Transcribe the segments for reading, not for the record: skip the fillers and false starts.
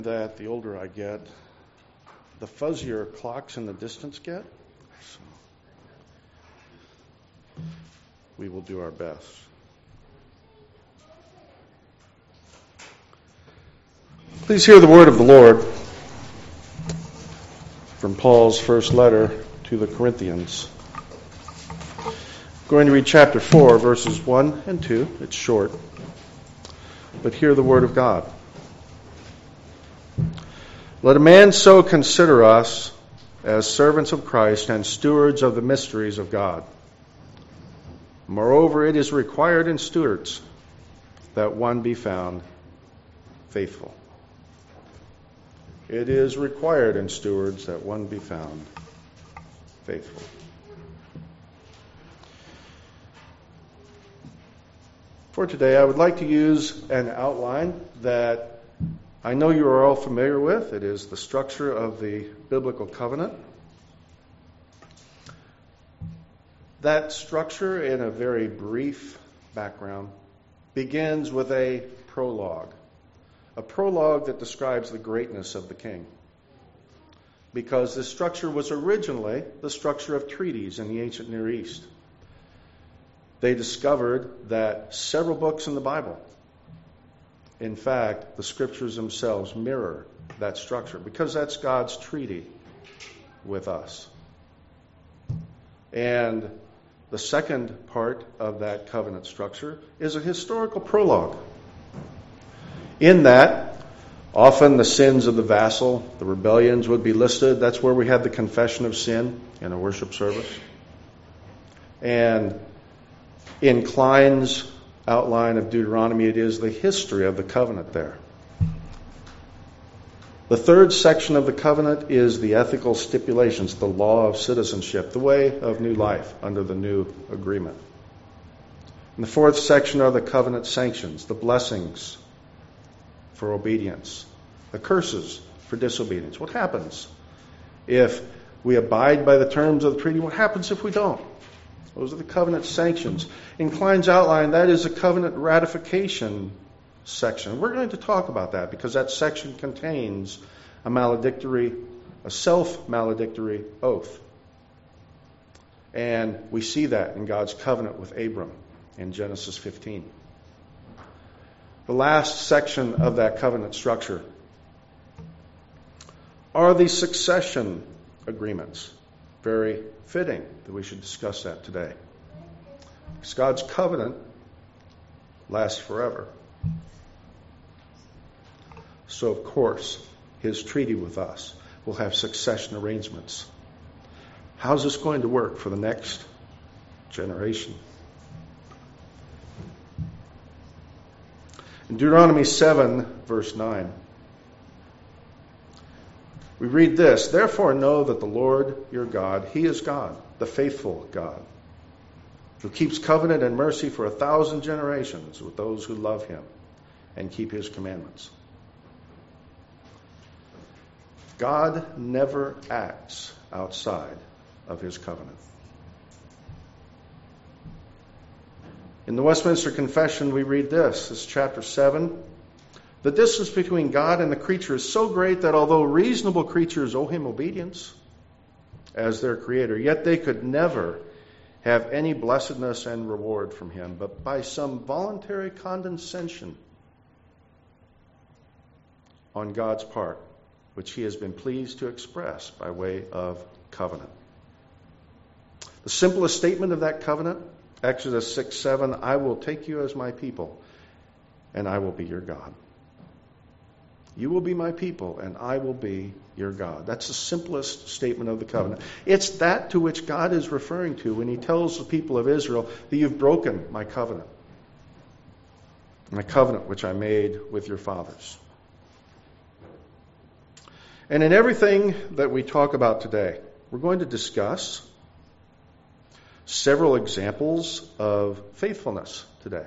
That the older I get, the fuzzier clocks in the distance get. So we will do our best. Please hear the word of the Lord from Paul's first letter to the Corinthians. I'm going to read chapter 4, verses 1 and 2. It's short, but hear the word of God. Let a man so consider us as servants of Christ and stewards of the mysteries of God. Moreover, it is required in stewards that one be found faithful. It is required in stewards that one be found faithful. For today, I would like to use an outline that I know you are all familiar with. It is the structure of the biblical covenant. That structure, in a very brief background, begins with a prologue that describes the greatness of the king. Because this structure was originally the structure of treaties in the ancient Near East. They discovered that several books in the Bible, in fact, the scriptures themselves mirror that structure because that's God's treaty with us. And the second part of that covenant structure is a historical prologue. In that, often the sins of the vassal, the rebellions would be listed. That's where we have the confession of sin in a worship service. And in Klein's outline of Deuteronomy, it is the history of the covenant there. The third section of the covenant is the ethical stipulations, the law of citizenship, the way of new life under the new agreement. And the fourth section are the covenant sanctions, the blessings for obedience, the curses for disobedience. What happens if we abide by the terms of the treaty? What happens if we don't? Those are the covenant sanctions. In Klein's outline, that is a covenant ratification section. We're going to talk about that because that section contains a self-maledictory oath. And we see that in God's covenant with Abram in Genesis 15. The last section of that covenant structure are the succession agreements. Very fitting that we should discuss that today. Because God's covenant lasts forever. So, of course, His treaty with us will have succession arrangements. How's this going to work for the next generation? In Deuteronomy 7, verse 9, we read this: Therefore know that the Lord your God, He is God, the faithful God, who keeps covenant and mercy for 1,000 generations with those who love Him and keep His commandments. God never acts outside of His covenant. In the Westminster Confession, we read this. This is chapter 7. The distance between God and the creature is so great that although reasonable creatures owe Him obedience as their creator, yet they could never have any blessedness and reward from Him, but by some voluntary condescension on God's part, which He has been pleased to express by way of covenant. The simplest statement of that covenant, Exodus 6:7, I will take you as my people, and I will be your God. You will be my people, and I will be your God. That's the simplest statement of the covenant. It's that to which God is referring to when He tells the people of Israel that you've broken my covenant which I made with your fathers. And in everything that we talk about today, we're going to discuss several examples of faithfulness today.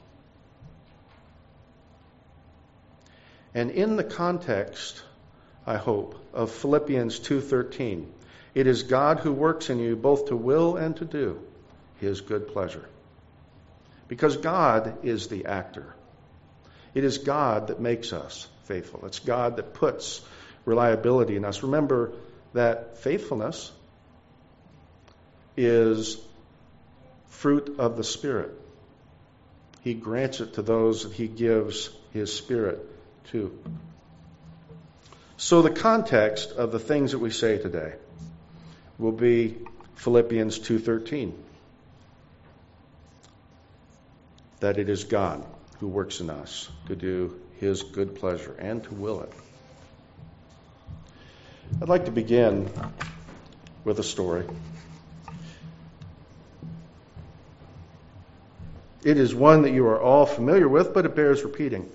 And in the context, I hope, of Philippians 2:13, it is God who works in you both to will and to do His good pleasure. Because God is the actor. It is God that makes us faithful. It's God that puts reliability in us. Remember that faithfulness is fruit of the Spirit. He grants it to those that He gives His Spirit to. So the context of the things that we say today will be Philippians 2:13. That it is God who works in us to do His good pleasure and to will it. I'd like to begin with a story. It is one that you are all familiar with, but it bears repeating.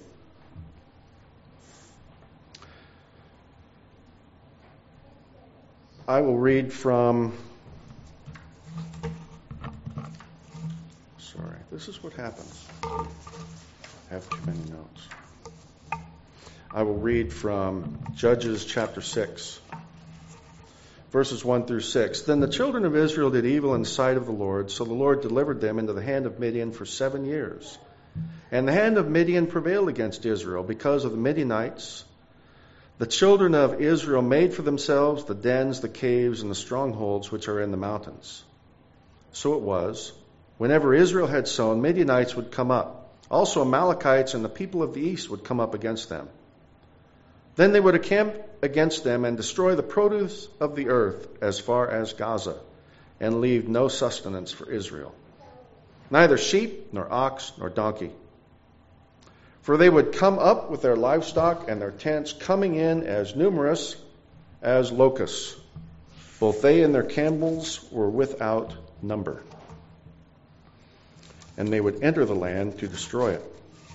I will read from... Sorry, this is what happens. I have too many notes. I will read from Judges chapter 6, verses 1 through 6. Then the children of Israel did evil in the sight of the Lord, so the Lord delivered them into the hand of Midian for 7 years. And the hand of Midian prevailed against Israel because of the Midianites. The children of Israel made for themselves the dens, the caves, and the strongholds which are in the mountains. So it was, whenever Israel had sown, Midianites would come up. Also Amalekites and the people of the east would come up against them. Then they would encamp against them and destroy the produce of the earth as far as Gaza, and leave no sustenance for Israel, neither sheep, nor ox, nor donkey. For they would come up with their livestock and their tents, coming in as numerous as locusts. Both they and their camels were without number. And they would enter the land to destroy it.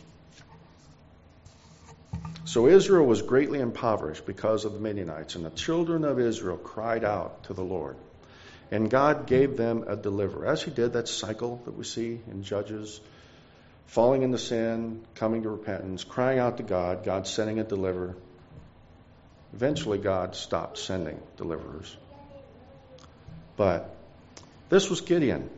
So Israel was greatly impoverished because of the Midianites, and the children of Israel cried out to the Lord. And God gave them a deliverer. As He did that cycle that we see in Judges, falling into sin, coming to repentance, crying out to God, God sending a deliverer. Eventually God stopped sending deliverers. But this was Gideon.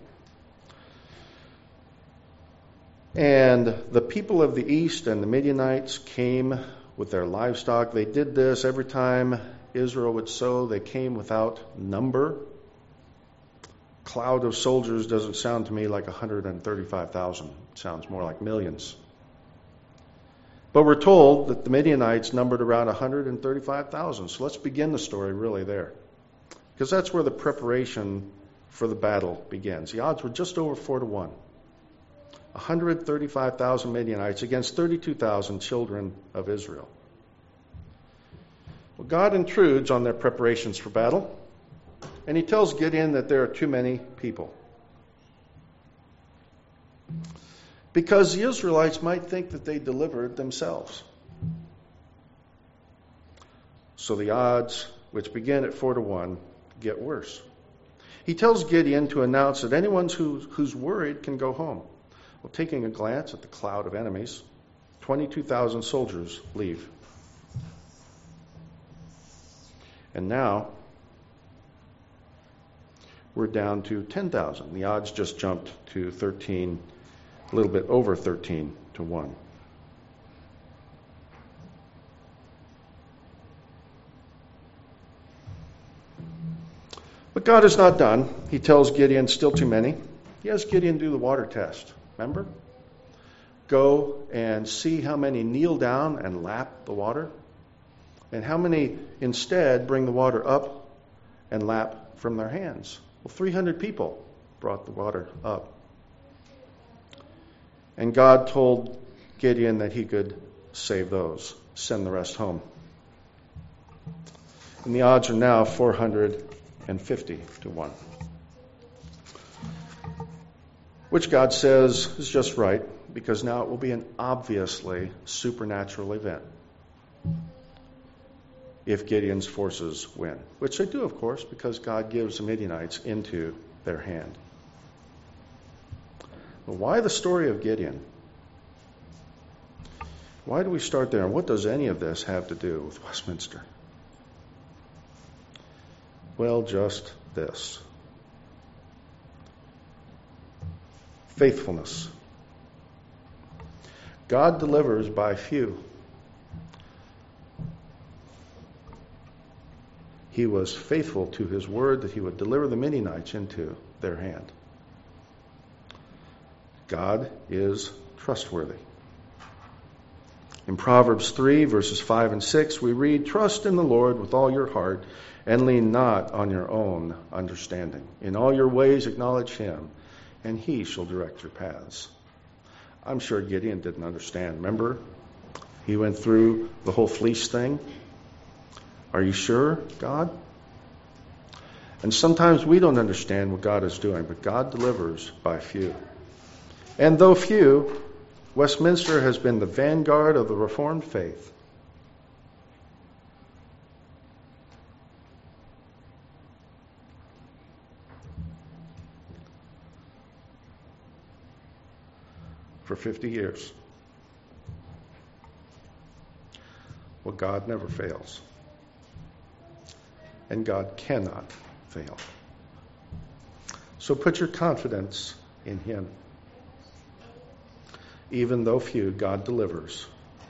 And the people of the east and the Midianites came with their livestock. They did this every time Israel would sow. They came without number. Cloud of soldiers doesn't sound to me like 135,000. It sounds more like millions. But we're told that the Midianites numbered around 135,000. So let's begin the story really there, because that's where the preparation for the battle begins. The odds were just over 4-1. 135,000 Midianites against 32,000 children of Israel. Well, God intrudes on their preparations for battle, and He tells Gideon that there are too many people. Because the Israelites might think that they delivered themselves. So the odds, which begin at 4-1, get worse. He tells Gideon to announce that anyone who's worried can go home. Well, taking a glance at the cloud of enemies, 22,000 soldiers leave. And now we're down to 10,000. The odds just jumped to 13, a little bit over 13-1. But God is not done. He tells Gideon, still too many. He has Gideon do the water test. Remember? Go and see how many kneel down and lap the water, and how many instead bring the water up and lap from their hands. Well, 300 people brought the water up. And God told Gideon that he could save those, send the rest home. And the odds are now 450-1. Which God says is just right, because now it will be an obviously supernatural event if Gideon's forces win. Which they do, of course, because God gives the Midianites into their hand. But why the story of Gideon? Why do we start there? And what does any of this have to do with Westminster? Well, just this. Faithfulness. God delivers by few. he was faithful to his word that he would deliver the Midianites into their hand. God is trustworthy. In Proverbs 3, verses 5 and 6, we read, "Trust in the Lord with all your heart, and lean not on your own understanding. In all your ways acknowledge him, and he shall direct your paths." I'm sure Gideon didn't understand. Remember, he went through the whole fleece thing. Are you sure, God? And sometimes we don't understand what God is doing, but God delivers by few. And though few, Westminster has been the vanguard of the Reformed faith. For 50 years. Well, God never fails. And God cannot fail. So put your confidence in him. Even though few, God delivers.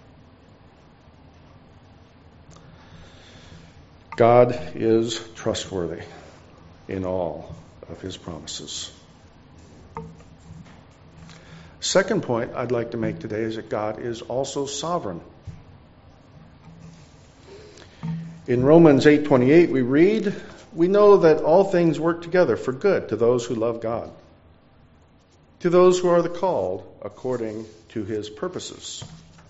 God is trustworthy in all of his promises. Second point I'd like to make today is that God is also sovereign. In Romans 8:28 we read, "We know that all things work together for good to those who love God, to those who are the called according to his purposes."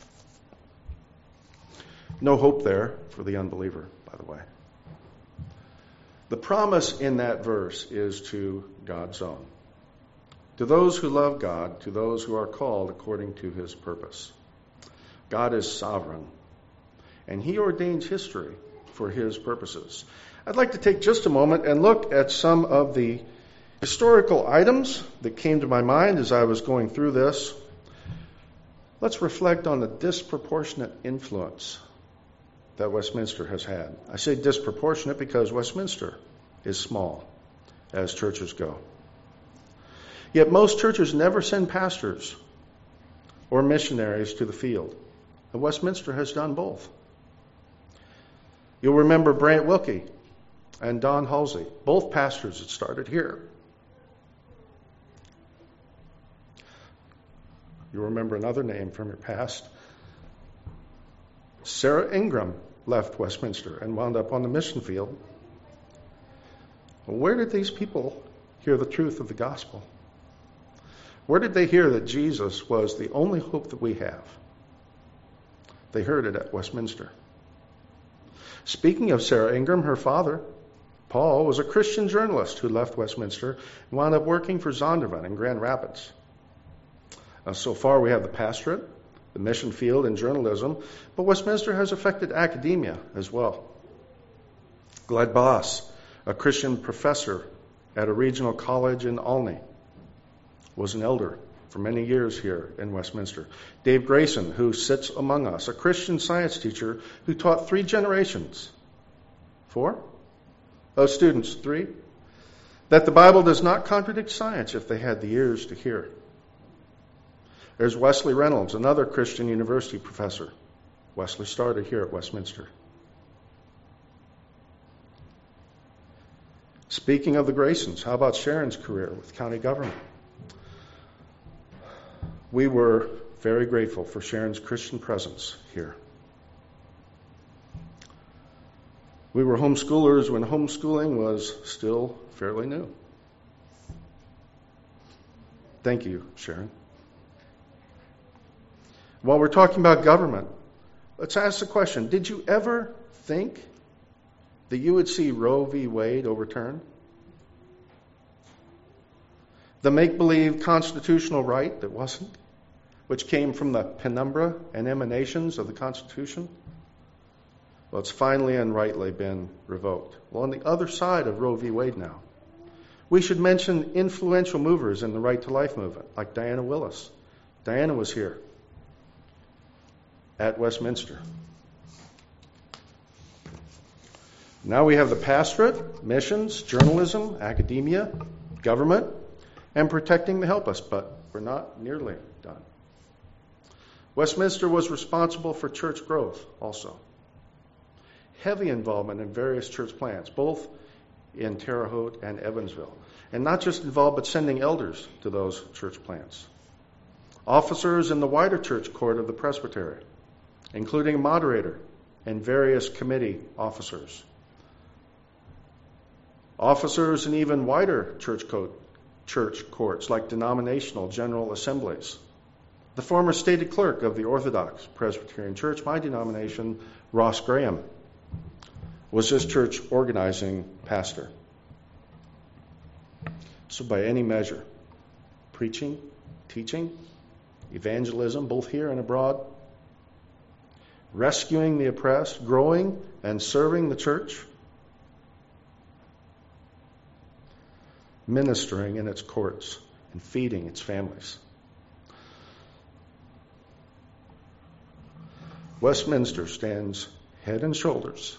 No hope there for the unbeliever, by the way. The promise in that verse is to God's own. To those who love God, to those who are called according to his purpose. God is sovereign, and he ordains history for his purposes. I'd like to take just a moment and look at some of the historical items that came to my mind as I was going through this. Let's reflect on the disproportionate influence that Westminster has had. I say disproportionate because Westminster is small as churches go. Yet most churches never send pastors or missionaries to the field. And Westminster has done both. You'll remember Brant Wilkie and Don Halsey, both pastors that started here. You'll remember another name from your past. Sarah Ingram left Westminster and wound up on the mission field. Where did these people hear the truth of the gospel? Where did they hear that Jesus was the only hope that we have? They heard it at Westminster. Speaking of Sarah Ingram, her father, Paul, was a Christian journalist who left Westminster and wound up working for Zondervan in Grand Rapids. So far we have the pastorate, the mission field, and journalism, but Westminster has affected academia as well. Glad Boss, a Christian professor at a regional college in Olney, was an elder for many years here in Westminster. Dave Grayson, who sits among us, a Christian science teacher who taught 3 generations. 4? Oh, students, 3? That the Bible does not contradict science if they had the ears to hear. There's Wesley Reynolds, another Christian university professor. Wesley started here at Westminster. Speaking of the Graysons, how about Sharon's career with county government? We were very grateful for Sharon's Christian presence here. We were homeschoolers when homeschooling was still fairly new. Thank you, Sharon. While we're talking about government, let's ask the question, did you ever think that you would see Roe v. Wade overturned? The make-believe constitutional right that wasn't, which came from the penumbra and emanations of the Constitution? Well, it's finally and rightly been revoked. Well, on the other side of Roe v. Wade now, we should mention influential movers in the Right to Life movement, like Diana Willis. Diana was here at Westminster. Now we have the pastorate, missions, journalism, academia, government, and protecting the helpless, but we're not nearly done. Westminster was responsible for church growth also. heavy involvement in various church plants, both in Terre Haute and Evansville. And not just involved, but sending elders to those church plants. Officers in the wider church court of the presbytery, including a moderator and various committee officers. Officers in even wider church courts, like denominational general assemblies. The former stated clerk of the Orthodox Presbyterian Church, my denomination, Ross Graham, was this church organizing pastor. So by any measure, preaching, teaching, evangelism, both here and abroad, rescuing the oppressed, growing and serving the church, ministering in its courts, and feeding its families. Westminster stands head and shoulders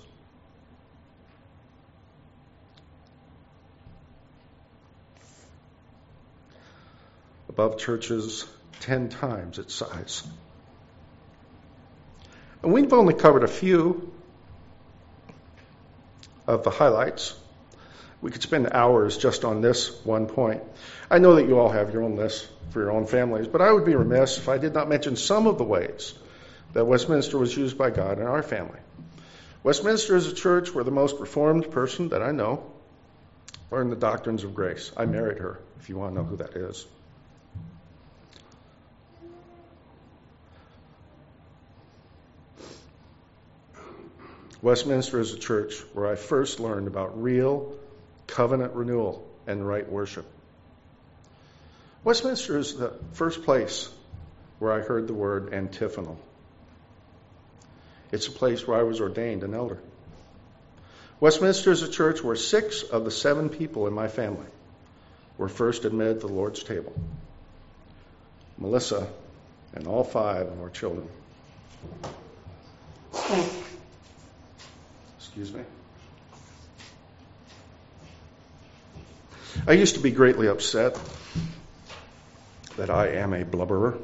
above churches 10 times its size. And we've only covered a few of the highlights. We could spend hours just on this one point. I know that you all have your own lists for your own families, but I would be remiss if I did not mention some of the ways that Westminster was used by God in our family. Westminster is a church where the most reformed person that I know learned the doctrines of grace. I married her, if you want to know who that is. Westminster is a church where I first learned about real covenant renewal and right worship. Westminster is the first place where I heard the word antiphonal. It's a place where I was ordained an elder. Westminster is a church where 6 of the 7 people in my family were first admitted to the Lord's table. Melissa and all 5 of our children. Excuse me. I used to be greatly upset that I am a blubberer,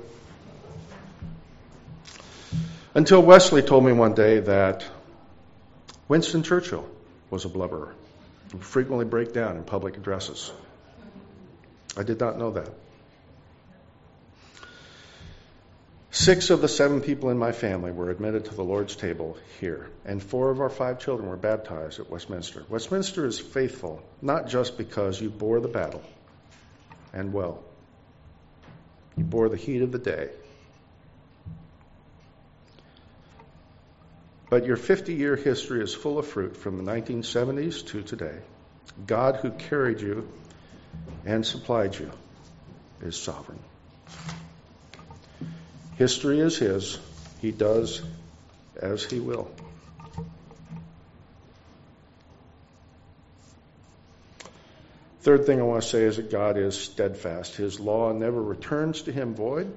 until Wesley told me one day that Winston Churchill was a blubberer. He would frequently break down in public addresses. I did not know that. 6 of the 7 people in my family were admitted to the Lord's table here, and 4 of our 5 children were baptized at Westminster. Westminster is faithful, not just because you bore the battle, and well, you bore the heat of the day, but your 50-year history is full of fruit from the 1970s to today. God who carried you and supplied you is sovereign. History is His. He does as He will. Third thing I want to say is that God is steadfast. His law never returns to Him void.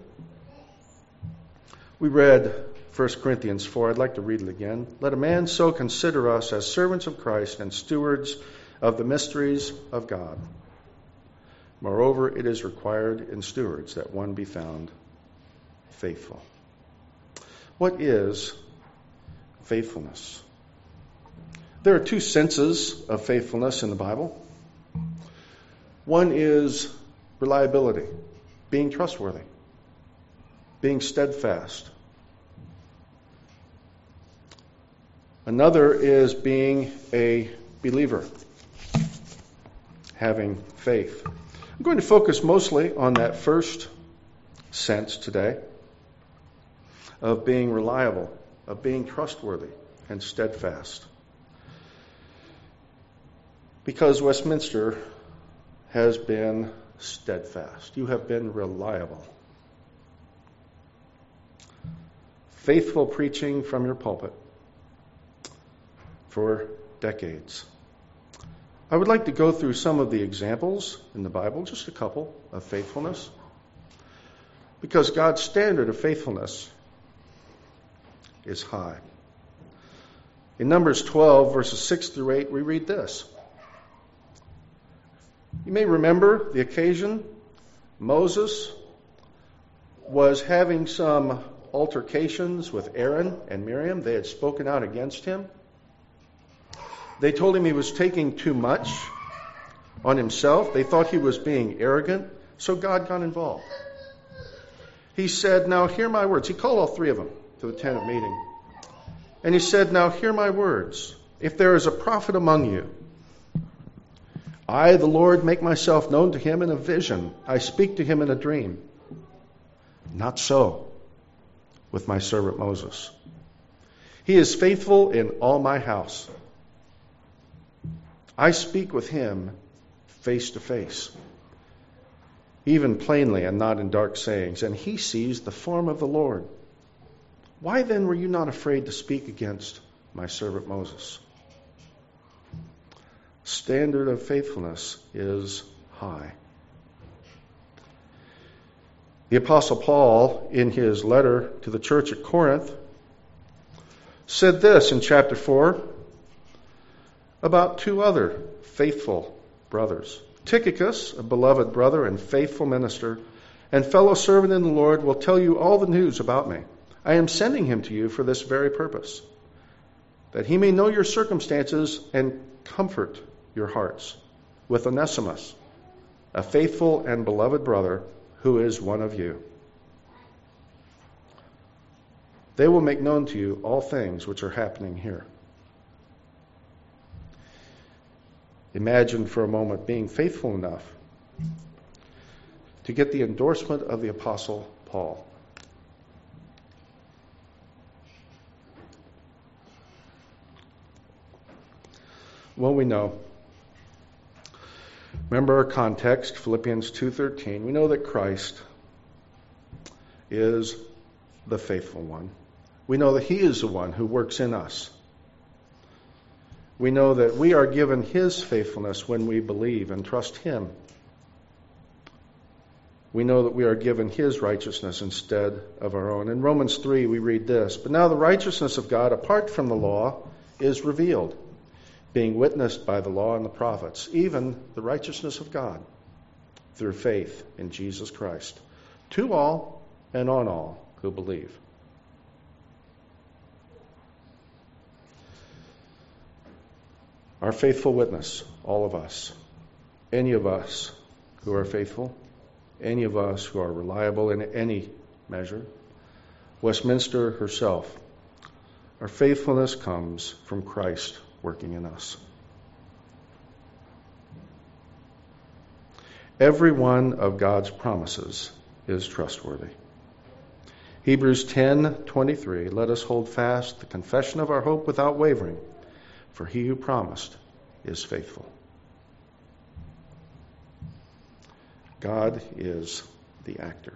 We read 1 Corinthians 4. I'd like to read it again. Let a man so consider us as servants of Christ and stewards of the mysteries of God. Moreover, it is required in stewards that one be found faithful. What is faithfulness? There are 2 senses of faithfulness in the Bible. One is reliability, being trustworthy, being steadfast. Another is being a believer, having faith. I'm going to focus mostly on that first sense today, of being reliable, of being trustworthy and steadfast. Because Westminster has been steadfast. You have been reliable. Faithful preaching from your pulpit for decades. I would like to go through some of the examples in the Bible, just a couple, of faithfulness. Because God's standard of faithfulness is high. In Numbers 12, verses 6 through 8, we read this. You may remember the occasion. Moses was having some altercations with Aaron and Miriam. They had spoken out against him. They told him he was taking too much on himself. They thought he was being arrogant, so God got involved. He said, now hear my words. He called all three of them to the tent of meeting. And he said, now hear my words. If there is a prophet among you, I, the Lord, make myself known to him in a vision. I speak to him in a dream. Not so with my servant Moses. He is faithful in all my house. I speak with him face to face, even plainly and not in dark sayings, and he sees the form of the Lord. Why then were you not afraid to speak against my servant Moses? Standard of faithfulness is high. The Apostle Paul, in his letter to the church at Corinth, said this in chapter 4 about two other faithful brothers. Tychicus, a beloved brother and faithful minister and fellow servant in the Lord, will tell you all the news about me. I am sending him to you for this very purpose, that he may know your circumstances and comfort your hearts with Onesimus, a faithful and beloved brother who is one of you. They will make known to you all things which are happening here. Imagine for a moment being faithful enough to get the endorsement of the Apostle Paul. Well, we know. Remember our context, Philippians 2:13. We know that Christ is the faithful one. We know that he is the one who works in us. We know that we are given his faithfulness when we believe and trust him. We know that we are given his righteousness instead of our own. In Romans 3 we read this, but now the righteousness of God apart from the law is revealed, being witnessed by the law and the prophets, even the righteousness of God through faith in Jesus Christ, to all and on all who believe. Our faithful witness, all of us, any of us who are faithful, any of us who are reliable in any measure, Westminster herself, our faithfulness comes from Christ working in us. Every one of God's promises is trustworthy. Hebrews 10:23, let us hold fast the confession of our hope without wavering, for he who promised is faithful. God is the actor.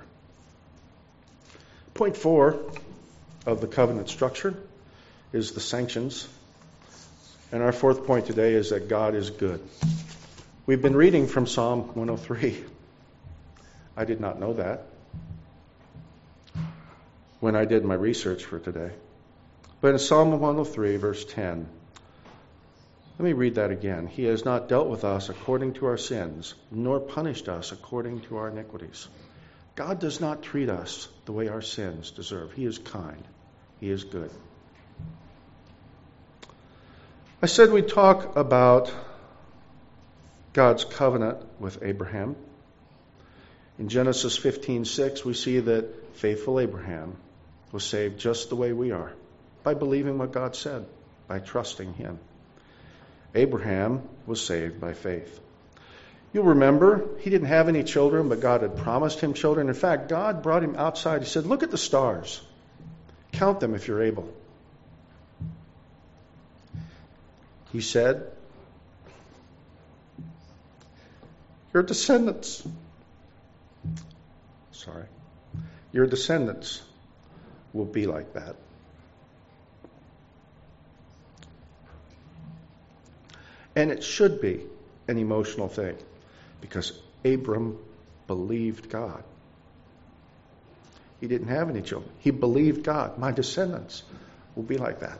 Point 4 of the covenant structure is the sanctions. And our fourth point today is that God is good. We've been reading from Psalm 103. I did not know that when I did my research for today. But in Psalm 103, verse 10, let me read that again. He has not dealt with us according to our sins, nor punished us according to our iniquities. God does not treat us the way our sins deserve. He is kind. He is good. I said we'd talk about God's covenant with Abraham. In Genesis 15:6, we see that faithful Abraham was saved just the way we are, by believing what God said, by trusting him. Abraham was saved by faith. You'll remember, he didn't have any children, but God had promised him children. In fact, God brought him outside. He said, look at the stars. Count them if you're able. He said, your descendants will be like that. And it should be an emotional thing, because Abram believed God. He didn't have any children. He believed God. My descendants will be like that.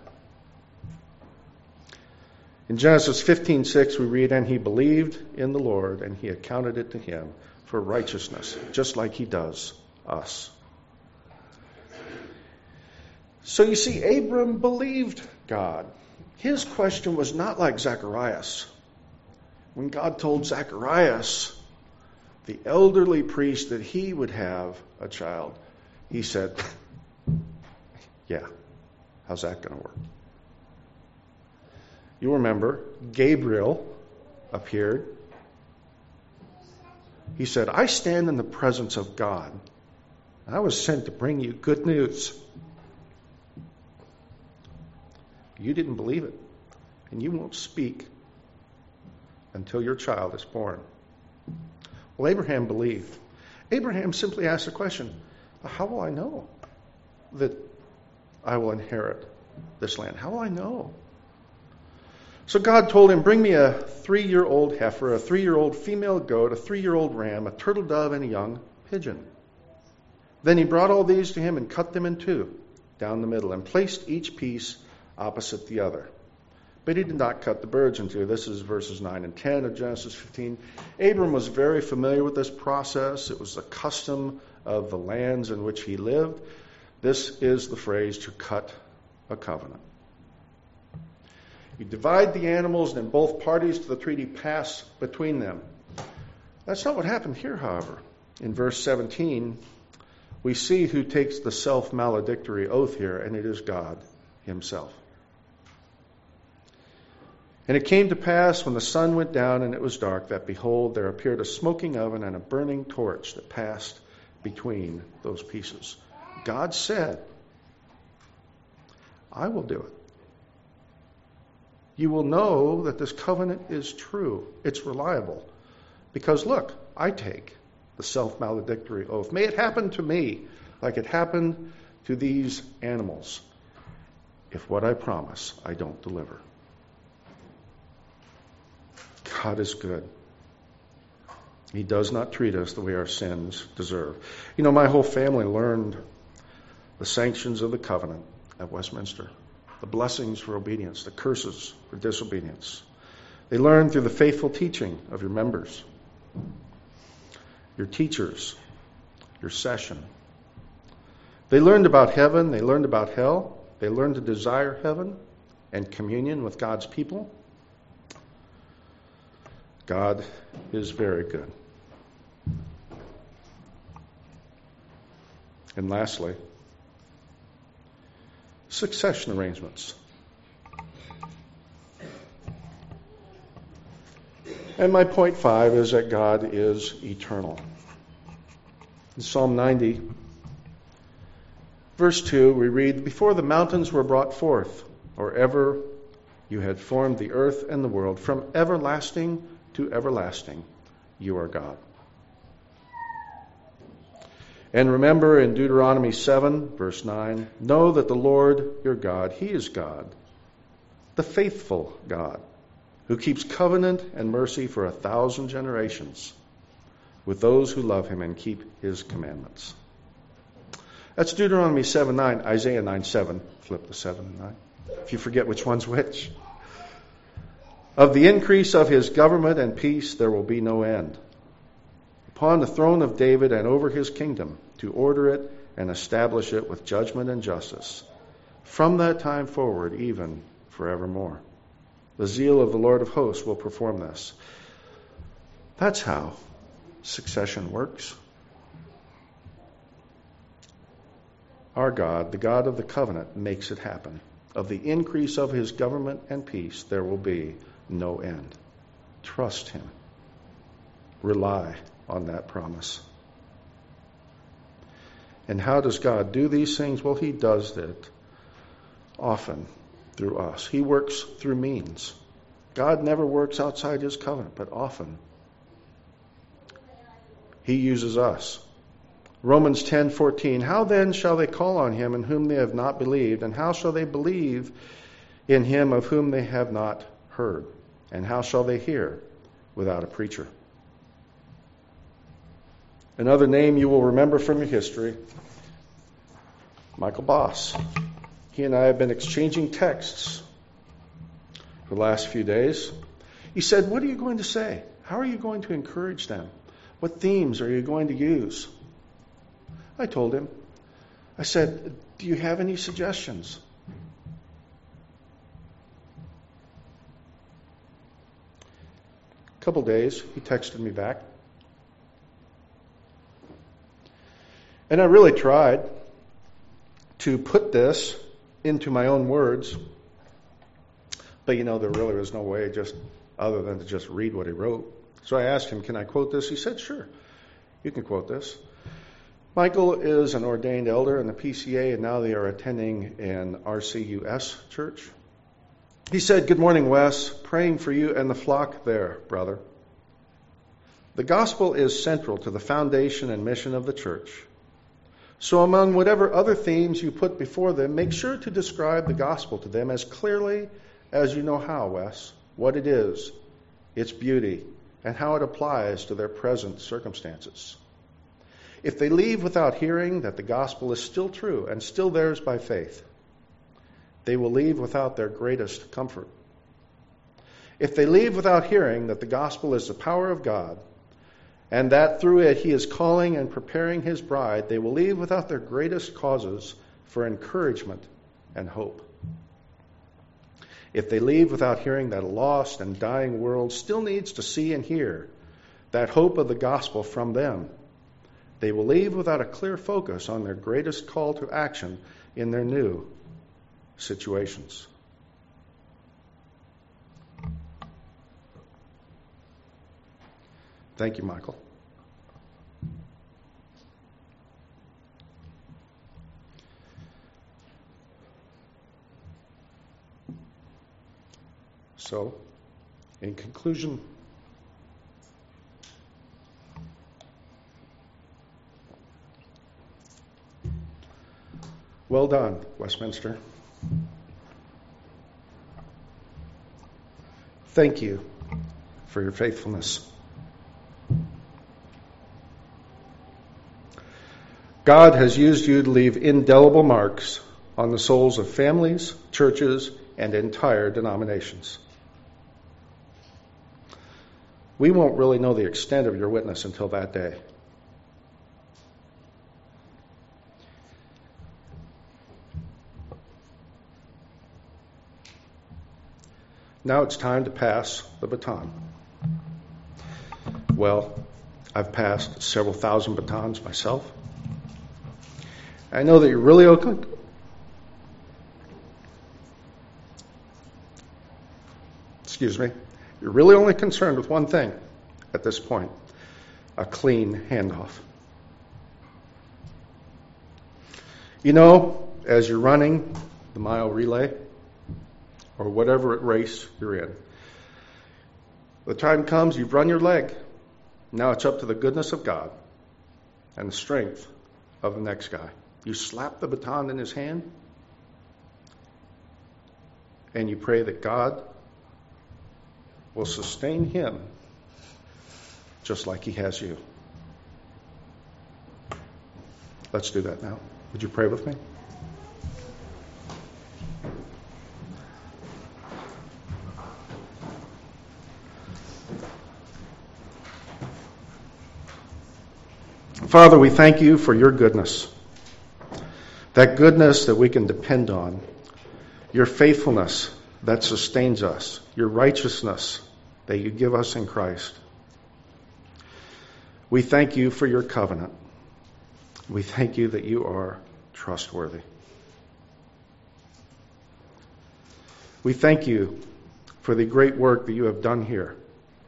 In Genesis 15:6 we read, and he believed in the Lord, and he accounted it to him for righteousness, just like he does us. So you see, Abram believed God. His question was not like Zacharias. When God told Zacharias, the elderly priest, that he would have a child, he said, yeah, how's that going to work? You remember, Gabriel appeared. He said, I stand in the presence of God. I was sent to bring you good news. You didn't believe it, and you won't speak until your child is born. Well, Abraham believed. Abraham simply asked the question, how will I know that I will inherit this land? How will I know? So God told him, bring me a 3-year-old heifer, a 3-year-old female goat, a 3-year-old ram, a turtle dove, and a young pigeon. Then he brought all these to him and cut them in two down the middle and placed each piece opposite the other. But he did not cut the birds in two. This is verses 9 and 10 of Genesis 15. Abram was very familiar with this process. It was the custom of the lands in which he lived. This is the phrase to cut a covenant. You divide the animals, and then both parties to the treaty pass between them. That's not what happened here, however. In verse 17, we see who takes the self-maledictory oath here, and it is God himself. And it came to pass when the sun went down and it was dark, that behold, there appeared a smoking oven and a burning torch that passed between those pieces. God said, I will do it. You will know that this covenant is true. It's reliable. Because look, I take the self-maledictory oath. May it happen to me like it happened to these animals, if what I promise I don't deliver. God is good. He does not treat us the way our sins deserve. You know, my whole family learned the sanctions of the covenant at Westminster. The blessings for obedience, the curses for disobedience. They learn through the faithful teaching of your members, your teachers, your session. They learned about heaven. They learned about hell. They learned to desire heaven and communion with God's people. God is very good. And lastly, succession arrangements. And my point 5 is that God is eternal. In Psalm 90, verse 2, we read, before the mountains were brought forth, or ever you had formed the earth and the world, from everlasting to everlasting, you are God. And remember in Deuteronomy 7, verse 9, know that the Lord your God, He is God, the faithful God, who keeps covenant and mercy for 1,000 generations with those who love Him and keep His commandments. That's Deuteronomy 7:9, Isaiah 9:7. Flip the 7 and 9, if you forget which one's which. Of the increase of His government and peace there will be no end, upon the throne of David and over His kingdom, to order it and establish it with judgment and justice, from that time forward, even forevermore. The zeal of the Lord of hosts will perform this. That's how succession works. Our God, the God of the covenant, makes it happen. Of the increase of His government and peace, there will be no end. Trust Him. Rely on that promise. And how does God do these things? Well, He does it often through us. He works through means. God never works outside His covenant, but often He uses us. Romans 10:14, how then shall they call on Him in whom they have not believed? And how shall they believe in Him of whom they have not heard? And how shall they hear without a preacher? Another name you will remember from your history, Michael Boss. He and I have been exchanging texts for the last few days. He said, what are you going to say? How are you going to encourage them? What themes are you going to use? I told him, I said, do you have any suggestions? couple days, he texted me back. And I really tried to put this into my own words. But there really was no way other than to just read what he wrote. So I asked him, can I quote this? He said, sure, you can quote this. Michael is an ordained elder in the PCA, and now they are attending an RCUS church. He said, good morning, Wes. Praying for you and the flock there, brother. The gospel is central to the foundation and mission of the church. So among whatever other themes you put before them, make sure to describe the gospel to them as clearly as you know how, Wes, what it is, its beauty, and how it applies to their present circumstances. If they leave without hearing that the gospel is still true and still theirs by faith, they will leave without their greatest comfort. If they leave without hearing that the gospel is the power of God, and that through it he is calling and preparing his bride, they will leave without their greatest causes for encouragement and hope. If they leave without hearing that a lost and dying world still needs to see and hear that hope of the gospel from them, they will leave without a clear focus on their greatest call to action in their new situations. Thank you, Michael. So, in conclusion, well done, Westminster. Thank you for your faithfulness. God has used you to leave indelible marks on the souls of families, churches, and entire denominations. We won't really know the extent of your witness until that day. Now it's time to pass the baton. Well, I've passed several thousand batons myself. I know that you're really okay. You're really only concerned with one thing at this point: a clean handoff. As you're running the mile relay or whatever race you're in, the time comes, you've run your leg. Now it's up to the goodness of God and the strength of the next guy. You slap the baton in his hand and you pray that God will sustain him just like he has you. Let's do that now. Would you pray with me? Father, we thank you for your goodness, that goodness that we can depend on, your faithfulness that sustains us, your righteousness that you give us in Christ. We thank you for your covenant. We thank you that you are trustworthy. We thank you for the great work that you have done here.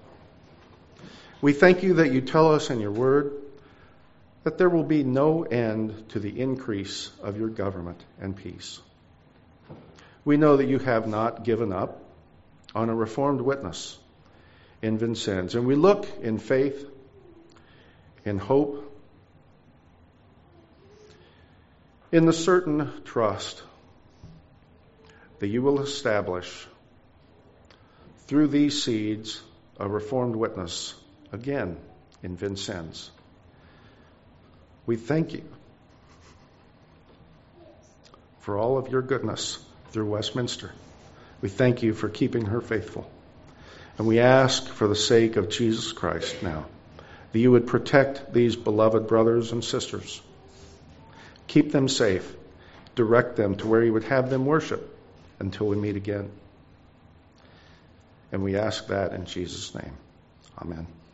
We thank you that you tell us in your word that there will be no end to the increase of your government and peace. We know that you have not given up on a reformed witness in Vincennes, and we look in faith, in hope, in the certain trust that you will establish through these seeds a reformed witness again in Vincennes. We thank you for all of your goodness through Westminster. We thank you for keeping her faithful. And we ask for the sake of Jesus Christ now that you would protect these beloved brothers and sisters. Keep them safe. Direct them to where you would have them worship until we meet again. And we ask that in Jesus' name. Amen.